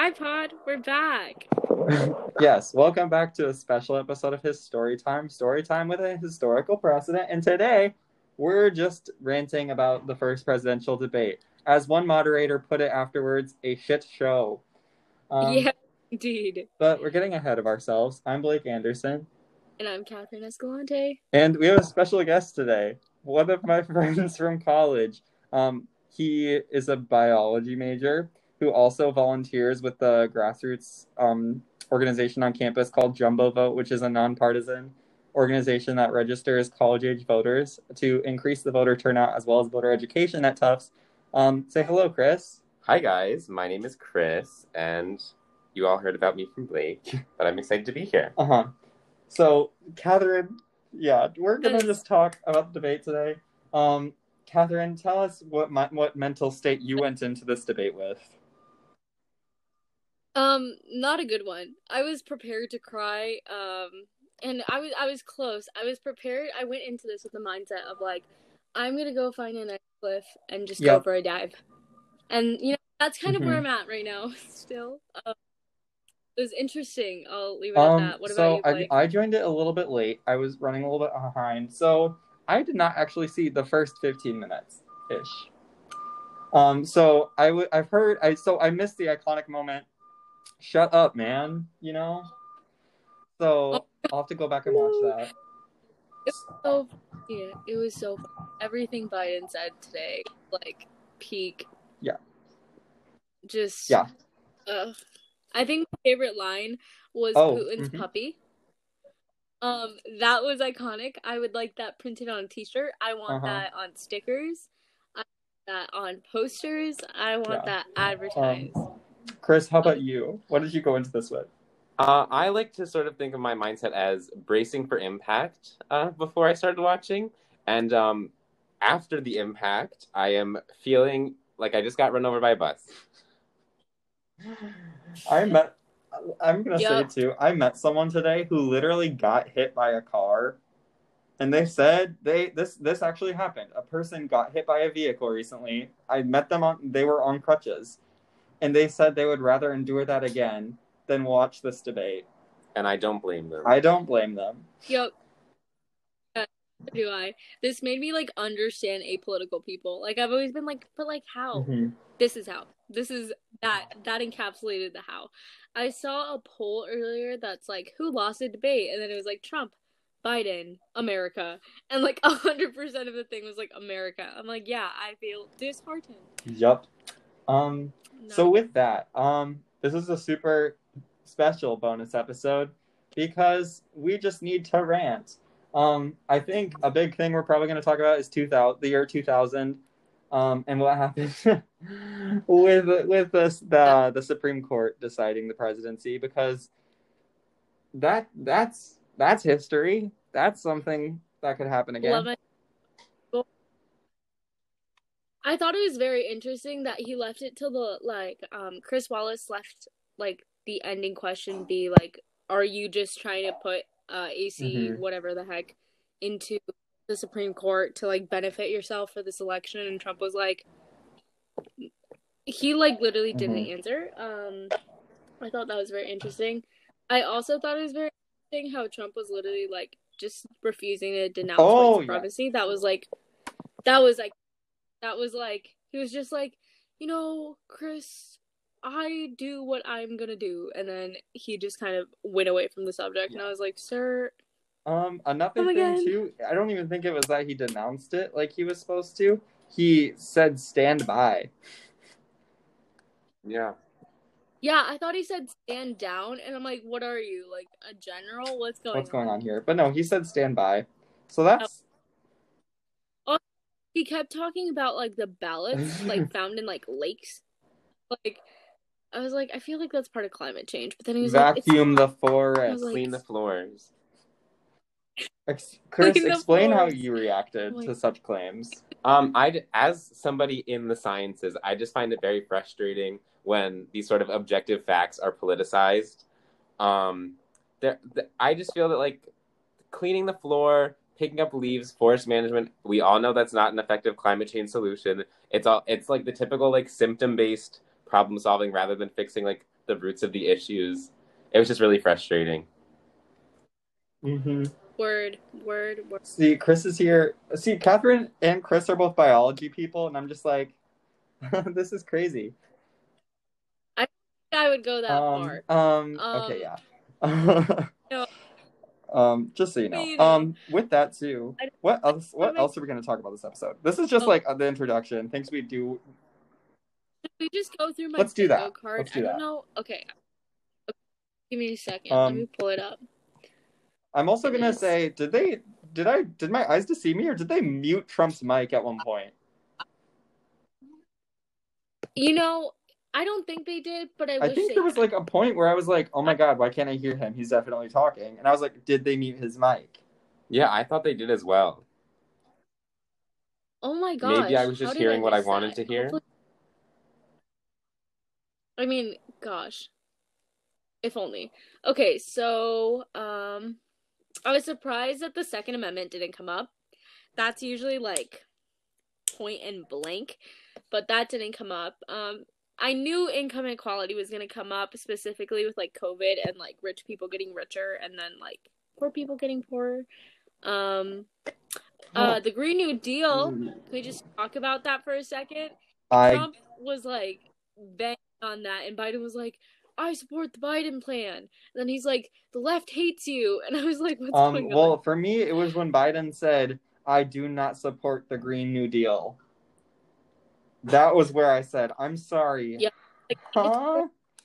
Hi, Pod. We're back. Yes, welcome back to a special episode of His Story Time with a historical precedent. And today, we're just ranting about the first presidential debate. As one moderator put it afterwards, a shit show. Um, Yeah, indeed. but we're getting ahead of ourselves. I'm Blake Anderson, And I'm Catherine Escalante. and we have a special guest today. One of my friends from college. He is a biology major who also volunteers with the grassroots organization on campus called Jumbo Vote, which is a nonpartisan organization that registers college-age voters to increase the voter turnout as well as voter education at Tufts. Say hello, Chris. Hi guys, my name is Chris, and you all heard about me from Blake, but I'm excited to be here. So, Catherine, we're gonna just talk about the debate today. Catherine, tell us what mental state you went into this debate with. Not a good one. I was prepared to cry. And I was close. I was prepared. I went into this with the mindset of like, I'm gonna go find a nice cliff and just go for a dive. And that's kind of where I'm at right now. Still, it was interesting. I'll leave it at that. What about you, Blake? I joined it a little bit late. I was running a little bit behind, so I did not actually see the first 15 minutes ish. So I missed the iconic moment. Shut up, man. So I'll have to go back and watch that. It was so fun. Everything Biden said today, like peak. Yeah. Just yeah. I think my favorite line was Putin's puppy. That was iconic. I would like that printed on a t-shirt. I want that on stickers. I want that on posters. I want that advertised. Chris, how about you? What did you go into this with? I like to sort of think of my mindset as bracing for impact before I started watching. And after the impact, I am feeling like I just got run over by a bus. I'm going to say too, I met someone today who literally got hit by a car. And they said this actually happened. A person got hit by a vehicle recently. I met them they were on crutches. And they said they would rather endure that again than watch this debate. And I don't blame them. Yep. Do I? This made me like understand apolitical people. Like I've always been like, but like how? This is how. This is that encapsulated the how. I saw a poll earlier that's like, who lost the debate? And then it was like Trump, Biden, America. And like 100% of the thing was like America. I'm like, yeah, I feel disheartened. Yep. So with that, this is a super special bonus episode because we just need to rant. I think a big thing we're probably going to talk about is the year 2000, and what happened with the Supreme Court deciding the presidency, because that's history. That's something that could happen again. Love it. I thought it was very interesting that he left it till Chris Wallace left like the ending question be like, are you just trying to put AC whatever the heck into the Supreme Court to like benefit yourself for this election? And Trump was like, he like literally didn't answer. I thought that was very interesting. I also thought it was very interesting how Trump was literally like just refusing to denounce white supremacy. Yeah. That was like he was just like, Chris, I do what I'm gonna do, and then he just kind of went away from the subject, and I was like, sir. Another thing too, I don't even think it was that he denounced it like he was supposed to. He said stand by. Yeah. Yeah, I thought he said stand down, and I'm like, what are you, like a general? What's going on here? But no, he said stand by. So that's... He kept talking about like the ballots like found in like lakes. Like I was like, I feel like that's part of climate change. But then he was vacuum the forest, clean the floors. Chris, explain how you reacted to such claims. As somebody in the sciences, I just find it very frustrating when these sort of objective facts are politicized. I just feel that like cleaning the floor, picking up leaves, forest management, we all know that's not an effective climate change solution. It's like the typical like symptom-based problem solving rather than fixing like the roots of the issues. It was just really frustrating. Mm-hmm. Word. See, Chris is here. See, Catherine and Chris are both biology people, and I'm just like, this is crazy. I think I would go that far. Okay, yeah. No, Just so you know. you know. With that too, what else are we going to talk about this episode? This is just like the introduction. Things we do. Should we just go through my Let's do that. card? Let's do I that. don't know. Okay. Give me a second. Let me pull it up. I'm also going to say, did my eyes deceive me, or did they mute Trump's mic at one point? You know, I don't think they did, but I wish think there was like a point where I was like, oh my God, why can't I hear him? He's definitely talking. And I was like, did they mute his mic? Yeah, I thought they did as well. Oh my gosh. Maybe I was just hearing what I wanted to hear. I mean, gosh. If only. Okay, so I was surprised that the Second Amendment didn't come up. That's usually like point and blank, but that didn't come up. I knew income inequality was going to come up, specifically with like COVID and like rich people getting richer and then like poor people getting poorer. The Green New Deal, can we just talk about that for a second? Trump was like banging on that, and Biden was like, I support the Biden plan. And then he's like, the left hates you. And I was like, what's going on? Well, for me, it was when Biden said, I do not support the Green New Deal. That was where I said, I'm sorry. Yeah. Huh?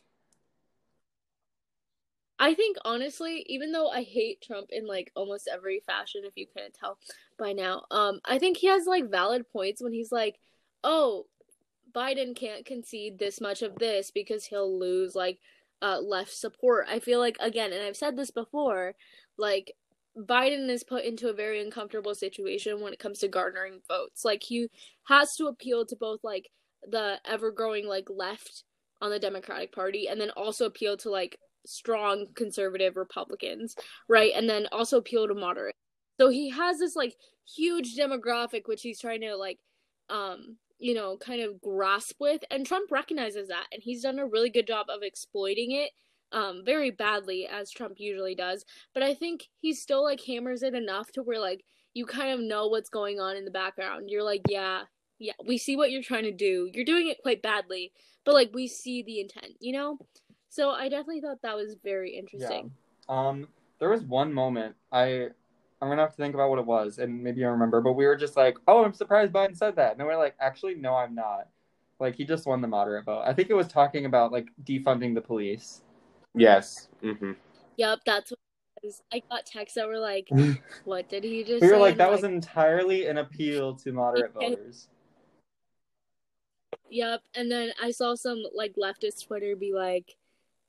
I think, honestly, even though I hate Trump in, like, almost every fashion, if you can't tell by now, I think he has, like, valid points when he's like, oh, Biden can't concede this much of this because he'll lose, like, left support. I feel like, again, and I've said this before, like, Biden is put into a very uncomfortable situation when it comes to garnering votes. Like, he has to appeal to both, like, the ever-growing, like, left on the Democratic Party and then also appeal to, like, strong conservative Republicans, right? And then also appeal to moderate. So he has this, like, huge demographic which he's trying to, like, you know, kind of grasp with, and Trump recognizes that, and he's done a really good job of exploiting it, very badly, as Trump usually does, but I think he still, like, hammers it enough to where, like, you kind of know what's going on in the background. You're like, yeah, we see what you're trying to do. You're doing it quite badly, but, like, we see the intent, you know? So I definitely thought that was very interesting. Yeah. There was one moment, I'm going to have to think about what it was, and maybe I remember, but we were just like, oh, I'm surprised Biden said that. And then we're like, actually, no, I'm not. Like, he just won the moderate vote. I think it was talking about, like, defunding the police. Yes. Mm-hmm. Yep, that's what it was. I got texts that were like, what did he just say? We were like, that was entirely an appeal to moderate voters. Yep, and then I saw some, like, leftist Twitter be like,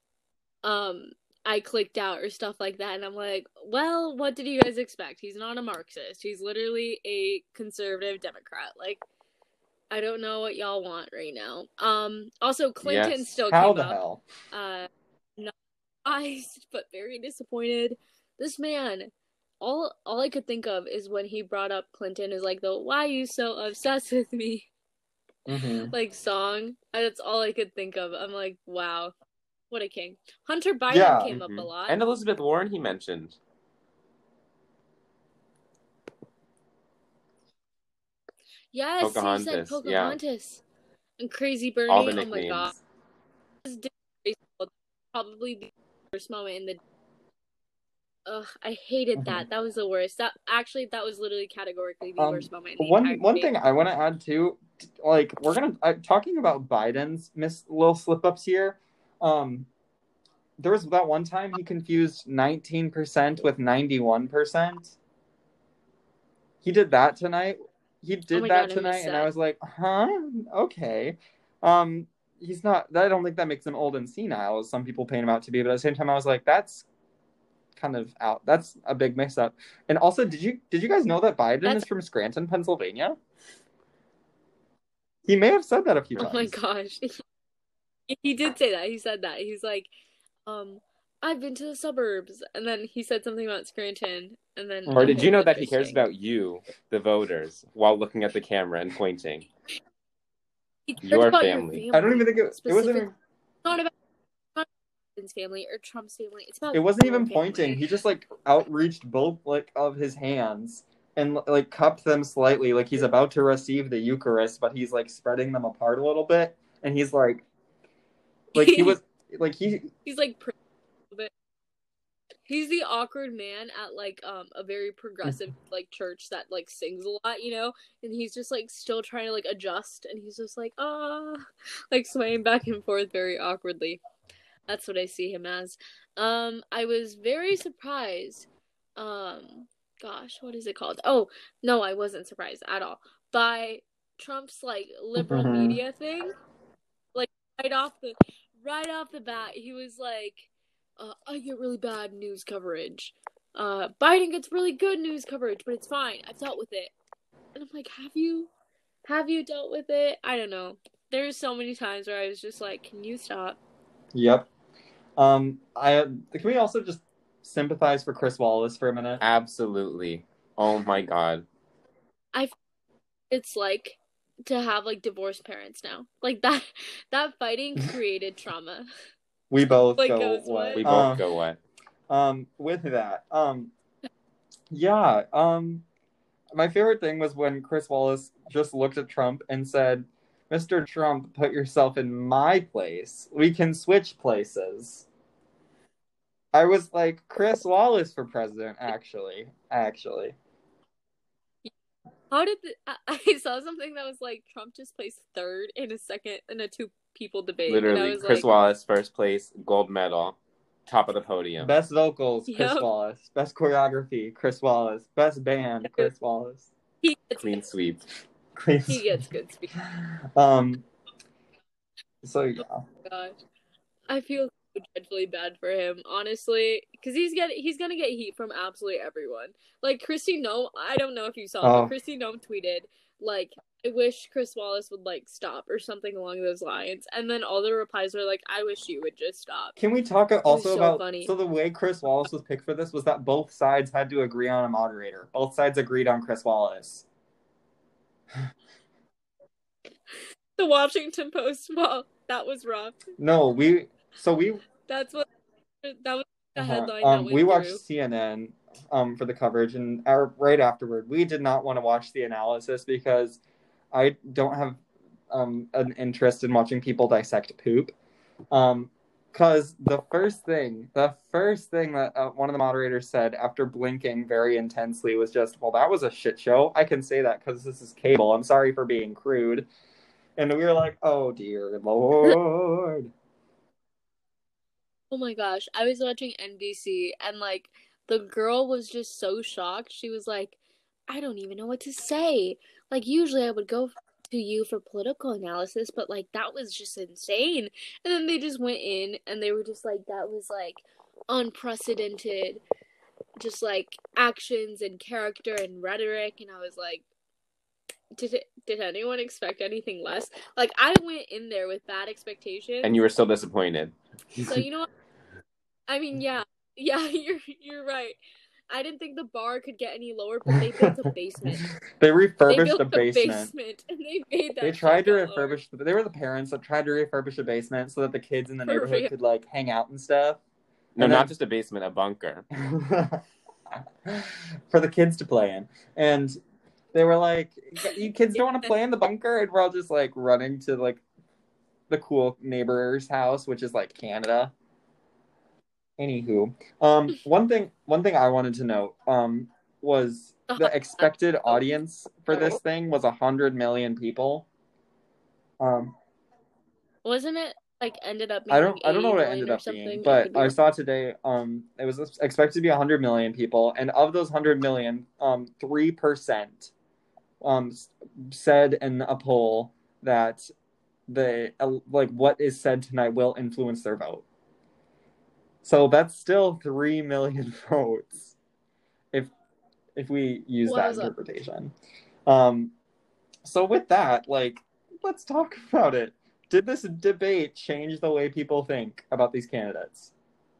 I clicked out or stuff like that, and I'm like, well, what did you guys expect? He's not a Marxist. He's literally a conservative Democrat. Like, I don't know what y'all want right now. Also, Clinton still How came the up. hell? Not surprised, but very disappointed. This man, all I could think of is when he brought up Clinton is like the "Why you so obsessed with me?" Like song. That's all I could think of. I'm like, wow. What a king. Hunter Biden came up a lot. And Elizabeth Warren he mentioned. Yes, Pocahontas. He said Pocahontas. Yeah. And Crazy Bernie. All the nicknames. Oh my god. This is disgraceful. Probably the worst moment in the... Ugh, I hated that. That was the worst. That was literally categorically the worst moment. One thing I want to add too, like, we're talking about Biden's little slip-ups here. There was that one time he confused 19% with 91%. He did that tonight. And I was like, huh? Okay. He's not. I don't think that makes him old and senile, as some people paint him out to be. But at the same time, I was like, that's kind of out. That's a big mix-up. And also, did you guys know that Biden is from Scranton, Pennsylvania? He may have said that a few times. Oh my gosh. He did say that. He said that. He's like, I've been to the suburbs. And then he said something about Scranton. And then. Or did you know that he cares about you, the voters, while looking at the camera and pointing? Your family. I don't even think it was. Not about Biden's family or Trump's family. It's about it wasn't your even family. pointing. He just like outreached both like of his hands and like cupped them slightly, like he's about to receive the Eucharist, but he's like spreading them apart a little bit, and he's like he was like he's like a bit. He's the awkward man at like a very progressive like church that like sings a lot, you know, and he's just like still trying to like adjust, and he's just like like swaying back and forth very awkwardly. That's what I see him as. I was very surprised. Gosh, what is it called? Oh, no, I wasn't surprised at all by Trump's like liberal media thing. Like right off the bat, he was like, I get really bad news coverage. Biden gets really good news coverage, but it's fine. I've dealt with it. And I'm like, have you dealt with it? I don't know. There's so many times where I was just like, can you stop? Yep. Can we also just sympathize for Chris Wallace for a minute? Absolutely. Oh my God. It's like to have like divorced parents now. Like that fighting created trauma. We both like, go what? We both go what? With that, yeah. My favorite thing was when Chris Wallace just looked at Trump and said, "Mr. Trump, put yourself in my place. We can switch places." I was like, Chris Wallace for president, actually. How did I saw something that was like Trump just placed third in a two people debate. Literally, Chris Wallace first place, gold medal, top of the podium. Best vocals, Chris Wallace. Best choreography, Chris Wallace. Best band, Chris Wallace. Clean sweep. He gets good speed. So yeah. Oh my gosh, I feel so dreadfully bad for him, honestly, because he's gonna get heat from absolutely everyone. Like Kristi Noem, I don't know if you saw, but Kristi Noem tweeted like, "I wish Chris Wallace would like stop" or something along those lines, and then all the replies were like, "I wish you would just stop." Can we talk also about so the way Chris Wallace was picked for this was that both sides had to agree on a moderator. Both sides agreed on Chris Wallace. The Washington Post. Well, that was rough. No, that was the headline. We watched CNN for the coverage, and right afterward, we did not want to watch the analysis because I don't have an interest in watching people dissect poop. Because the first thing that one of the moderators said after blinking very intensely was just, "Well, that was a shit show. I can say that because this is cable. I'm sorry for being crude." And we were like, "Oh dear Lord." Oh my gosh, I was watching NBC and like the girl was just so shocked. She was like, "I don't even know what to say. Like usually I would go to you for political analysis, but like that was just insane." And then they just went in and they were just like, "That was like unprecedented, just like actions and character and rhetoric." And I was like, did anyone expect anything less? Like I went in there with bad expectations, and you were still disappointed. So you know what? I mean, yeah, you're right. I didn't think the bar could get any lower, but they built a basement. They refurbished a basement. And they made that. They tried to refurbish. They were the parents that tried to refurbish a basement so that the kids in the neighborhood could like hang out and stuff. No, and not just a basement, a bunker for the kids to play in. And they were like, "You kids don't want to play in the bunker," and we're all just like running to like the cool neighbor's house, which is like Canada. Anywho, one thing I wanted to note was the expected audience for this thing was 100 million people. Wasn't it like ended up being I don't know what it ended up being, but I saw today it was expected to be 100 million people, and of those 100 million, 3% said in a poll that what is said tonight will influence their vote. So that's still 3 million votes if we use that interpretation. So with that, like, let's talk about it. Did this debate change the way people think about these candidates?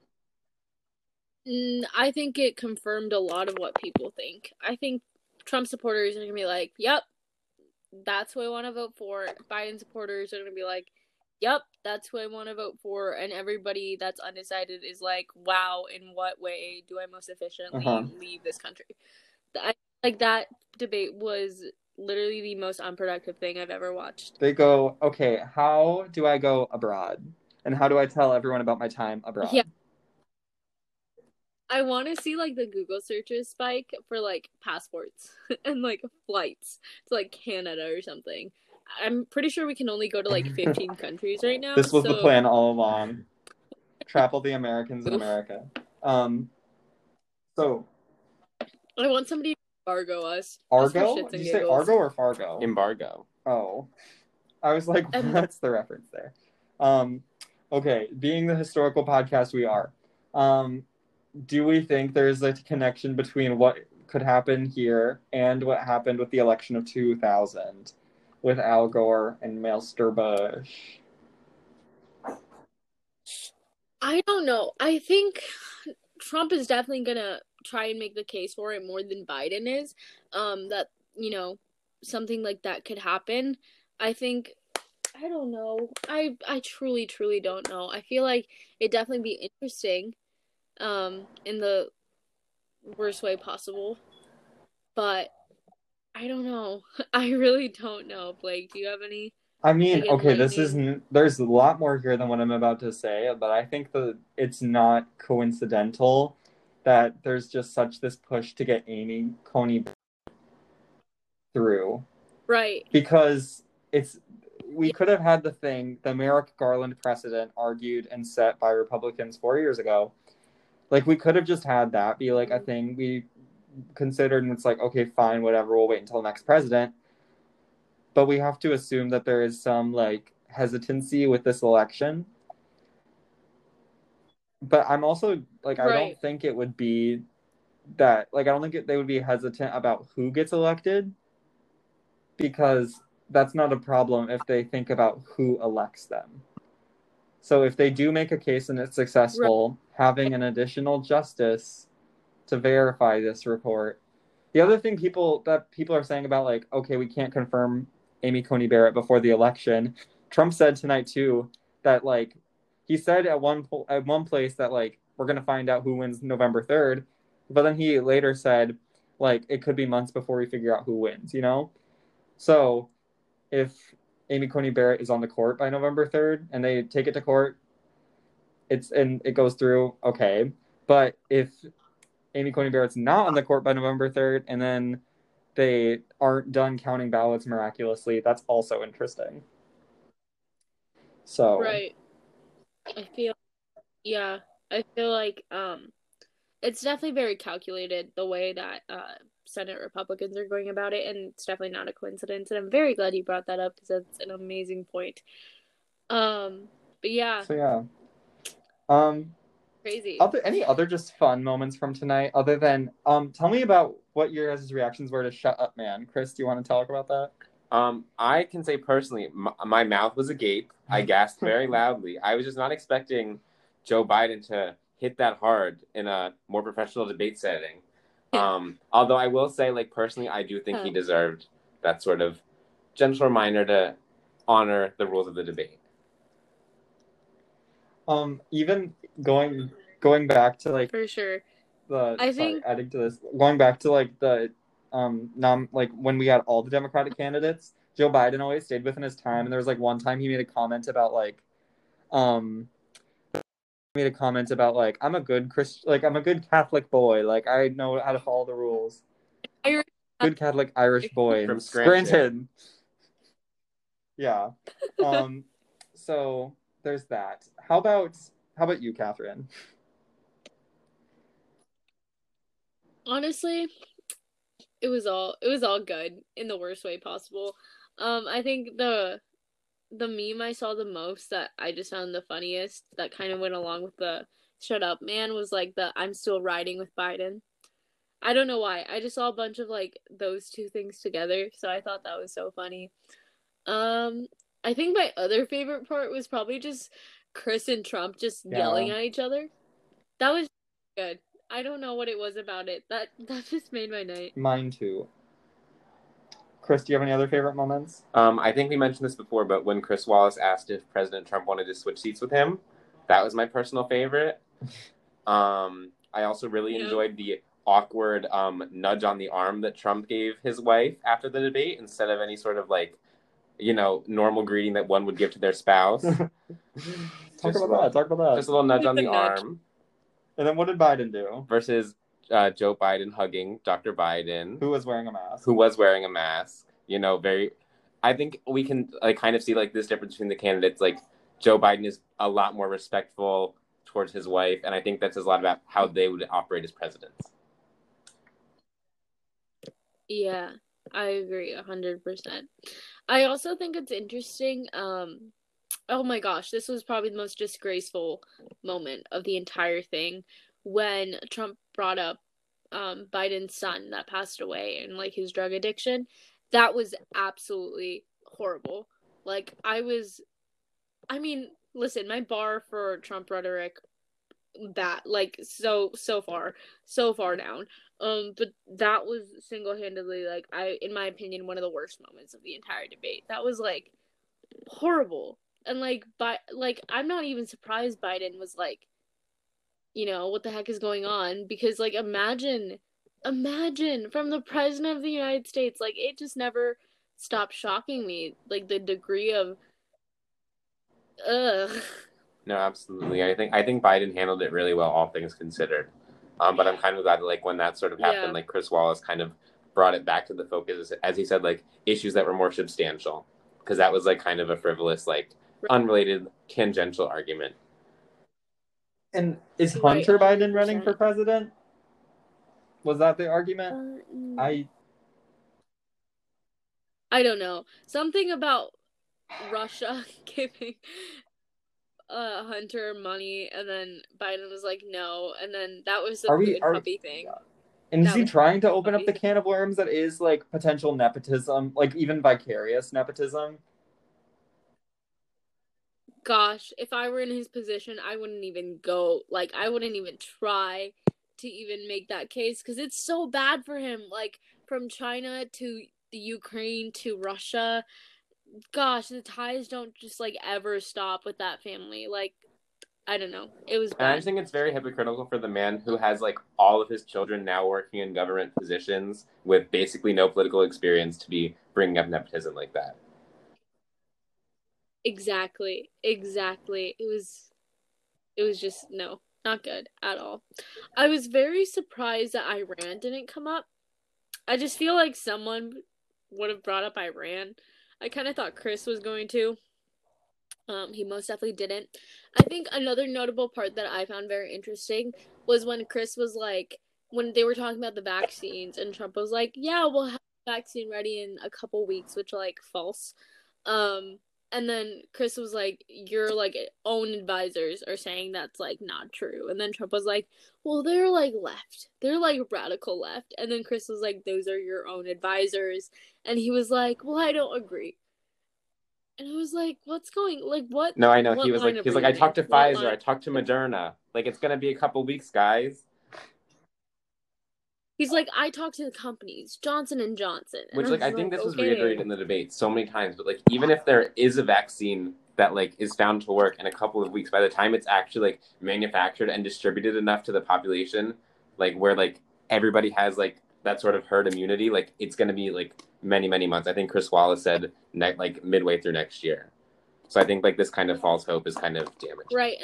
I think it confirmed a lot of what people think. I think Trump supporters are going to be like, "Yep, that's who I want to vote for." Biden supporters are going to be like, yep, that's who I want to vote for. And everybody that's undecided is like, wow, in what way do I most efficiently leave this country? That debate was literally the most unproductive thing I've ever watched. They go, okay, how do I go abroad? And how do I tell everyone about my time abroad? Yeah. I want to see, like, the Google searches spike for, like, passports and, like, flights to, like, Canada or something. I'm pretty sure we can only go to, like, 15 countries right now. This was the plan all along. Travel the Americans in America. So I want somebody to embargo us. Argo? Did you say Argo or Fargo? Embargo. Oh. I was like, what's the reference there? Okay, being the historical podcast we are, do we think there's a connection between what could happen here and what happened with the election of 2000 with Al Gore and Mr. Bush? I don't know. I think Trump is definitely gonna try and make the case for it more than Biden is. That, you know, something like that could happen. I think, I don't know. I truly don't know. I feel like it'd definitely be interesting, in the worst way possible. But I don't know. I really don't know. Blake, do you have any? I mean, okay, there's a lot more here than what I'm about to say, but I think that it's not coincidental that there's just such this push to get Amy Coney through. Right. Because we could have had the Merrick Garland precedent argued and set by Republicans 4 years ago. Like, we could have just had that be like a thing we considered, and it's like, okay, fine, whatever, we'll wait until the next president. But we have to assume that there is some, like, hesitancy with this election. But I'm also, like, I don't think it would be that, like, I don't think they would be hesitant about who gets elected, because that's not a problem if they think about who elects them. So if they do make a case and it's successful, having an additional justice to verify this report. The other thing people are saying about, like, okay, we can't confirm Amy Coney Barrett before the election. Trump said tonight too that, like, he said at one place that, like, we're gonna find out who wins November 3rd, but then he later said, like, it could be months before we figure out who wins. You know, so if Amy Coney Barrett is on the court by November 3rd and they take it to court, it goes through, okay. But if Amy Coney Barrett's not on the court by November 3rd and then they aren't done counting ballots miraculously, that's also interesting. So right. I feel like it's definitely very calculated the way that Senate Republicans are going about it, and it's definitely not a coincidence, and I'm very glad you brought that up because that's an amazing point. But yeah. So yeah. Crazy. Any other just fun moments from tonight other than tell me about what your guys' reactions were to Shut Up Man. Chris, do you want to talk about that? I can say personally, my mouth was agape. I gasped very loudly. I was just not expecting Joe Biden to hit that hard in a more professional debate setting. Although I will say, like, personally, I do think he deserved that sort of gentle reminder to honor the rules of the debate. Even going back to, like, for sure, adding to this, going back to, like, the like when we had all the Democratic candidates, Joe Biden always stayed within his time, and there was, like, one time he made a comment about, like, I'm a good Christian, like, I'm a good Catholic boy, like, I know how to follow the rules. Good Catholic Irish boy from Scranton. Yeah. So there's that. How about you, Catherine? Honestly, it was all good in the worst way possible. I think the meme I saw the most that I just found the funniest that kind of went along with the Shut Up Man was, like, the I'm still riding with Biden. I don't know why. I just saw a bunch of, like, those two things together, so I thought that was so funny. I think my other favorite part was probably just Chris and Trump just yelling at each other. That was good. I don't know what it was about it. That just made my night. Mine too. Chris, do you have any other favorite moments? I think we mentioned this before, but when Chris Wallace asked if President Trump wanted to switch seats with him, that was my personal favorite. I also really enjoyed the awkward nudge on the arm that Trump gave his wife after the debate instead of any sort of like, normal greeting that one would give to their spouse. Talk about that. Just a little nudge on the arm. And then what did Biden do? Versus Joe Biden hugging Dr. Biden. Who was wearing a mask. I think we can kind of see this difference between the candidates. Joe Biden is a lot more respectful towards his wife, and I think that says a lot about how they would operate as presidents. Yeah, I agree 100%. I also think it's interesting. Oh my gosh, this was probably the most disgraceful moment of the entire thing when Trump brought up Biden's son that passed away and his drug addiction. That was absolutely horrible. Listen, my bar for Trump rhetoric, so far down. But that was single-handedly, in my opinion, one of the worst moments of the entire debate. That was, horrible. And, I'm not even surprised Biden was, what the heck is going on? Because, imagine from the president of the United States, it just never stopped shocking me. The degree of, ugh. No, absolutely. I think Biden handled it really well, all things considered. But I'm kind of glad that when that sort of happened, Chris Wallace kind of brought it back to the focus, as he said, issues that were more substantial, because that was kind of a frivolous, unrelated, tangential argument. And is Hunter Biden running for president? Was that the argument? I don't know. Something about Russia giving Hunter money, and then Biden was like, no, and then that was the food puppy thing. And is he trying to open up the can of worms that is potential nepotism, even vicarious nepotism? Gosh, if I were in his position, I wouldn't even go, I wouldn't even try to even make that case, because it's so bad for him, from China to the Ukraine to Russia. Gosh, the ties don't just ever stop with that family. I don't know. It was bad. And I just think it's very hypocritical for the man who has all of his children now working in government positions with basically no political experience to be bringing up nepotism like that. Exactly. It was just not good at all. I was very surprised that Iran didn't come up. I just feel like someone would have brought up Iran. I kind of thought Chris was going to. He most definitely didn't. I think another notable part that I found very interesting was when Chris was when they were talking about the vaccines, and Trump was like, yeah, we'll have the vaccine ready in a couple weeks, which false. And then Chris was like, your own advisors are saying that's not true. And then Trump was like, well, they're left. They're radical left. And then Chris was like, those are your own advisors. And he was like, well, I don't agree. And I was like, what's going, what? No, I know. He was like, I talked to Pfizer. I talked to Moderna. It's going to be a couple weeks, guys. He's like, I talked to the companies, Johnson & Johnson. And which, I think this was reiterated in the debate so many times, but, even if there is a vaccine that, is found to work in a couple of weeks, by the time it's actually, manufactured and distributed enough to the population, where, everybody has, that sort of herd immunity, it's going to be, many, many months. I think Chris Wallace said, midway through next year. So I think, this kind of false hope is kind of damaging. Right.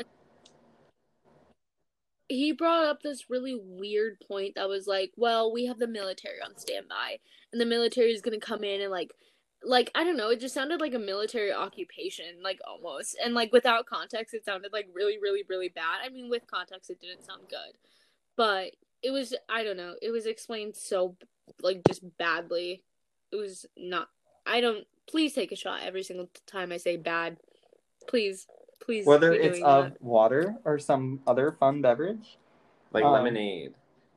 He brought up this really weird point that was well, we have the military on standby, and the military is going to come in and I don't know, it just sounded like a military occupation, almost. And without context, it sounded really, really, really bad. I mean, with context, it didn't sound good. But it was, I don't know, it was explained so, just badly. It was not, please take a shot every single time I say bad. Please. Whether it's of water or some other fun beverage. Lemonade.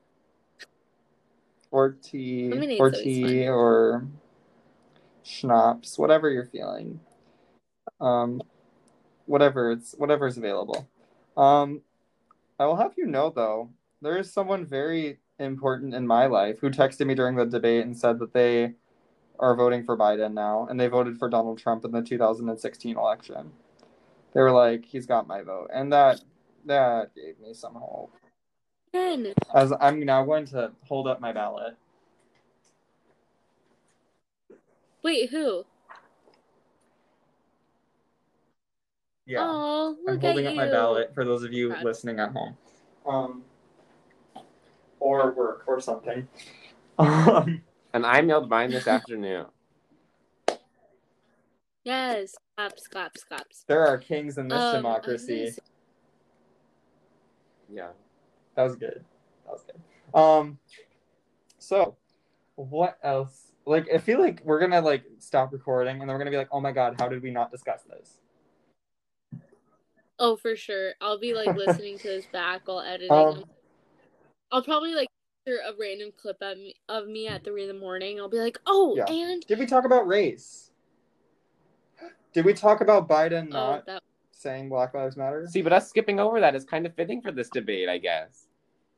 Or tea. Or schnapps. Whatever you're feeling. Whatever's available. I will have you know, though, there is someone very important in my life who texted me during the debate and said that they are voting for Biden now, and they voted for Donald Trump in the 2016 election. They were like, he's got my vote. And that gave me some hope. As I'm now going to hold up my ballot. Wait, who? Yeah. Oh, I'm holding up my ballot for those of you listening at home. Or work or something. And I mailed mine this afternoon. Yes. Claps. There are kings in this democracy. Yeah. That was good. So what else? Like, I feel like we're gonna like stop recording and then we're gonna be like, oh my god, how did we not discuss this? Oh, for sure. I'll be like listening to this back while editing. I'll probably like hear a random clip of me at 3 a.m. I'll be like, oh, yeah. And did we talk about race? Did we talk about Biden not saying Black Lives Matter? See, but us skipping over that is kind of fitting for this debate, I guess.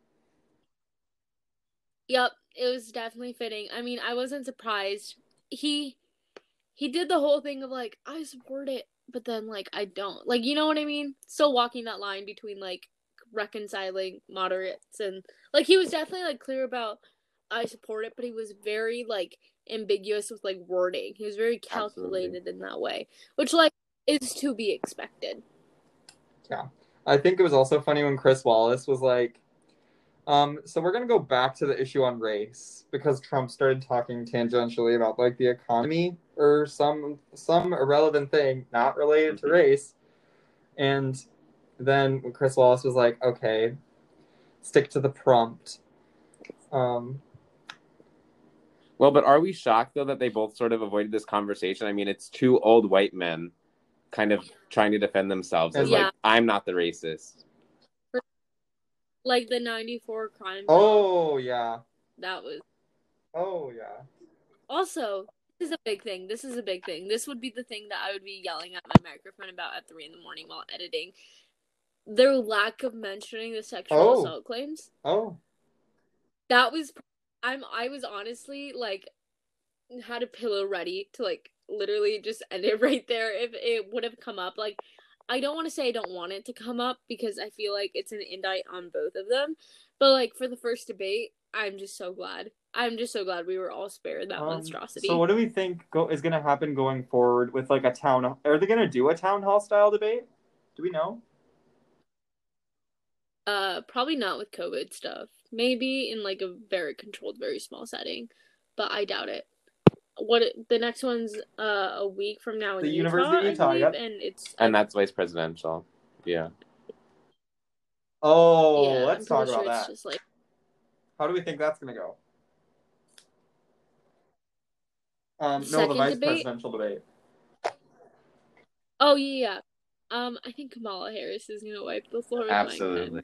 Yep, it was definitely fitting. I mean, I wasn't surprised. He did the whole thing of like, I support it, but then like I don't. Like, you know what I mean? Still walking that line between like reconciling moderates and like he was definitely like clear about I support it, but he was very like ambiguous with like wording. He was very calculated in that way, which like is to be expected. Yeah. I think it was also funny when Chris Wallace was like, so we're going to go back to the issue on race because Trump started talking tangentially about like the economy or some irrelevant thing not related to race. And then Chris Wallace was like, okay, stick to the prompt. Well, but are we shocked, though, that they both sort of avoided this conversation? I mean, it's two old white men kind of trying to defend themselves as, like, I'm not the racist. Like the 94 crime. Oh, yeah. That was... Oh, yeah. Also, this is a big thing. This would be the thing that I would be yelling at my microphone about at 3 a.m. while editing. Their lack of mentioning the sexual assault claims. That was... I was honestly, like, had a pillow ready to, like, literally just end it right there if it would have come up. Like, I don't want to say I don't want it to come up because I feel like it's an indict on both of them. But, like, for the first debate, I'm just so glad. We were all spared that monstrosity. So what do we think is going to happen going forward with, like, a town... Are they going to do a town hall style debate? Do we know? Probably not with COVID stuff. Maybe in, like, a very controlled, very small setting. But I doubt it. The next one's a week from now in the Utah, University of Utah, yep. And that's vice presidential. Yeah. Oh, yeah, let's talk about that. Just like... How do we think that's gonna go? No, the vice presidential debate. Oh yeah. I think Kamala Harris is gonna wipe the floor with Absolutely.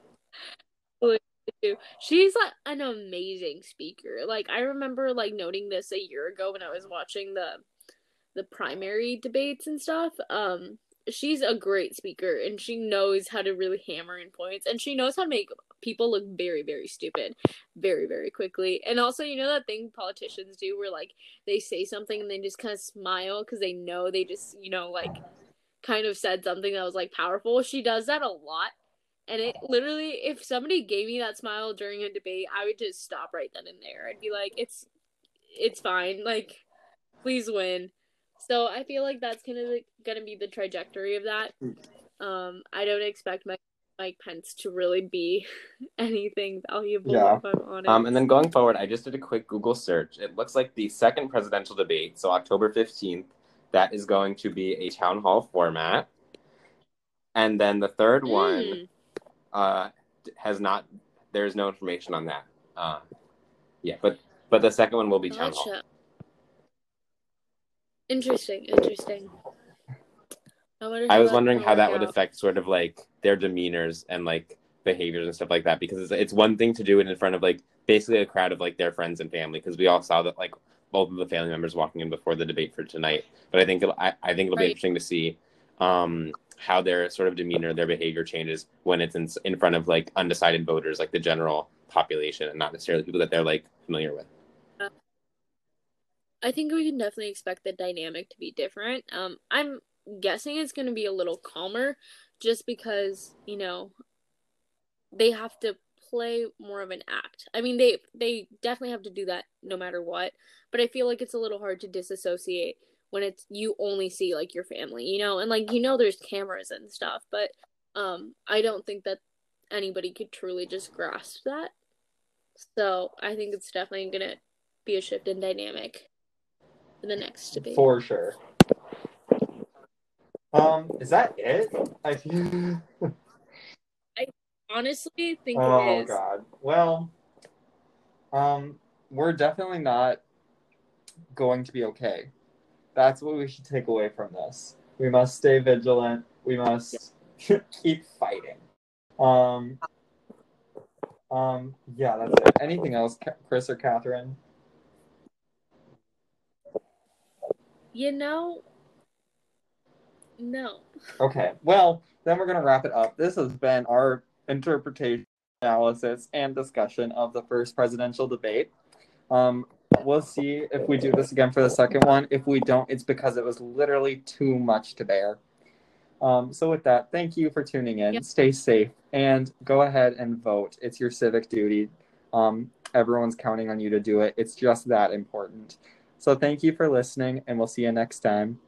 She's like an amazing speaker. Like I remember like noting this a year ago when I was watching the primary debates and stuff. She's a great speaker and she knows how to really hammer in points and she knows how to make people look very, very stupid very, very quickly. And also, you know that thing politicians do where like they say something and they just kind of smile because they know they just, you know, like kind of said something that was like powerful. She does that a lot. And it literally, if somebody gave me that smile during a debate, I would just stop right then and there. I'd be like, it's fine. Like, please win. So I feel like that's kind of gonna be the trajectory of that. I don't expect Mike Pence to really be anything valuable, if I'm honest. And then going forward, I just did a quick Google search. It looks like the second presidential debate, so October 15th, that is going to be a town hall format. And then the third one there's no information on that. But the second one will be town hall. Interesting. I was wondering how that would affect sort of like their demeanors and like behaviors and stuff like that, because it's one thing to do it in front of like basically a crowd of like their friends and family, because we all saw that like both of the family members walking in before the debate for tonight. But I think it'll be interesting to see how their sort of demeanor, their behavior changes when it's in front of like undecided voters, like the general population, and not necessarily people that they're like familiar with. I think we can definitely expect the dynamic to be different. I'm guessing it's going to be a little calmer just because, you know, they have to play more of an act. I mean, they definitely have to do that no matter what, but I feel like it's a little hard to disassociate when it's you only see like your family, you know, and like you know there's cameras and stuff, but I don't think that anybody could truly just grasp that. So, I think it's definitely going to be a shift in dynamic for the next debate. For sure. Is that it? I honestly think oh, it is. God. Well, we're definitely not going to be okay. That's what we should take away from this. We must stay vigilant. We must keep fighting. Yeah, that's it. Anything else, Chris or Catherine? You know, no. Okay, well, then we're going to wrap it up. This has been our interpretation, analysis, and discussion of the first presidential debate. We'll see if we do this again for the second one. If we don't, it's because it was literally too much to bear. So with that, thank you for tuning in. Yep. Stay safe and go ahead and vote. It's your civic duty. Everyone's counting on you to do it. It's just that important. So thank you for listening, and we'll see you next time.